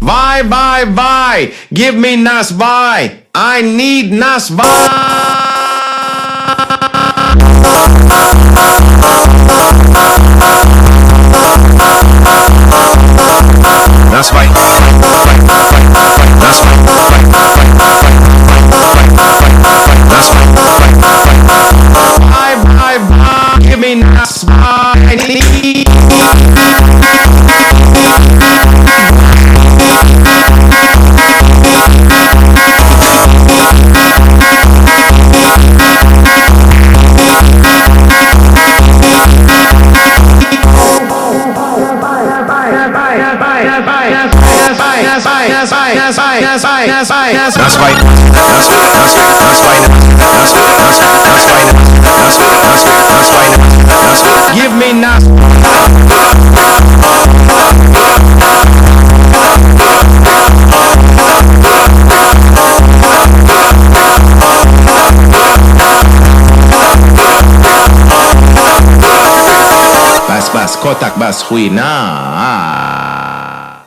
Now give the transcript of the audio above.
Vai. Give me nas vai. I need nas vai. Nas vai. Nas vai. Vai. Give me nas vai. I need. Give me nas. Bas, kotak bas, hui na.